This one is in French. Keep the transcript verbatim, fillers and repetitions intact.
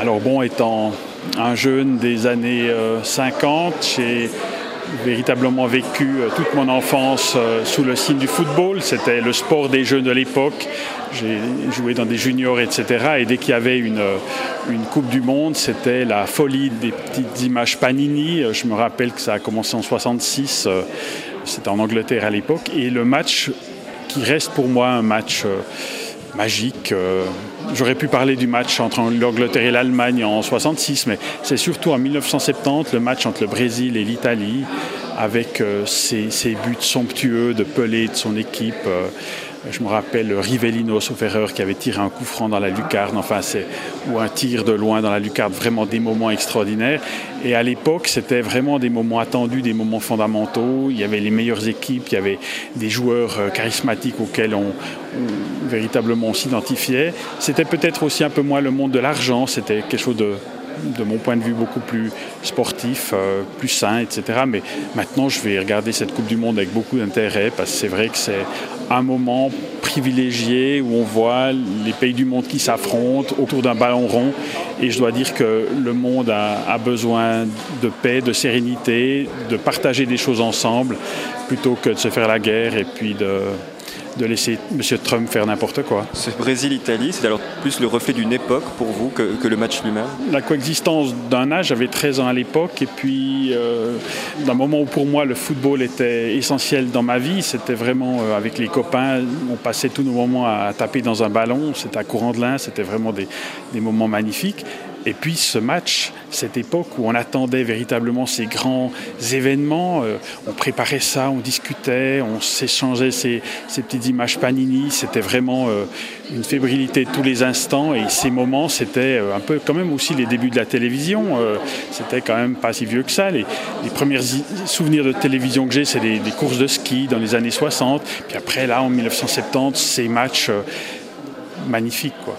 Alors bon, étant un jeune des années euh, cinquante, j'ai véritablement vécu euh, toute mon enfance euh, sous le signe du football. C'était le sport des jeunes de l'époque. J'ai joué dans des juniors, et cetera. Et dès qu'il y avait une, une Coupe du Monde, c'était la folie des petites images Panini. Je me rappelle que ça a commencé en soixante-six. Euh, c'était en Angleterre à l'époque. Et le match qui reste pour moi un match euh, magique. Euh, j'aurais pu parler du match entre l'Angleterre et l'Allemagne en soixante-six, mais c'est surtout en mille neuf cent soixante-dix, le match entre le Brésil et l'Italie, avec euh, ces, ces buts somptueux de Pelé et de son équipe. Euh, je me rappelle Rivellino, sauf erreur, qui avait tiré un coup franc dans la lucarne, enfin, c'est, ou un tir de loin dans la lucarne, vraiment des moments extraordinaires. Et à l'époque, c'était vraiment des moments attendus, des moments fondamentaux. Il y avait les meilleures équipes, il y avait des joueurs euh, charismatiques auxquels on, on véritablement on s'identifiait. C'était peut-être aussi un peu moins le monde de l'argent, c'était quelque chose de, de mon point de vue, beaucoup plus sportif, euh, plus sain, et cetera. Mais maintenant, je vais regarder cette Coupe du Monde avec beaucoup d'intérêt, parce que c'est vrai que c'est un moment privilégié où on voit les pays du monde qui s'affrontent autour d'un ballon rond. Et je dois dire que le monde a, a besoin de paix, de sérénité, de partager des choses ensemble, plutôt que de se faire la guerre et puis de... de laisser M. Trump faire n'importe quoi. Ce Brésil-Italie, c'est alors plus le reflet d'une époque pour vous que, que le match lui-même? La coexistence d'un âge, j'avais treize ans à l'époque, et puis euh, d'un moment où pour moi le football était essentiel dans ma vie, c'était vraiment euh, avec les copains, on passait tous nos moments à taper dans un ballon, c'était à Courant-de-Lin, c'était vraiment des, des moments magnifiques. Et puis ce match, cette époque où on attendait véritablement ces grands événements, euh, on préparait ça, on discutait, on s'échangeait ces, ces petites images Panini, c'était vraiment euh, une fébrilité de tous les instants. Et ces moments, c'était euh, un peu quand même aussi les débuts de la télévision, euh, c'était quand même pas si vieux que ça. Les, les premiers souvenirs de télévision que j'ai, c'est des, des courses de ski dans les années soixante. Puis après, là, en mille neuf cent soixante-dix, ces matchs... Euh, magnifique, quoi.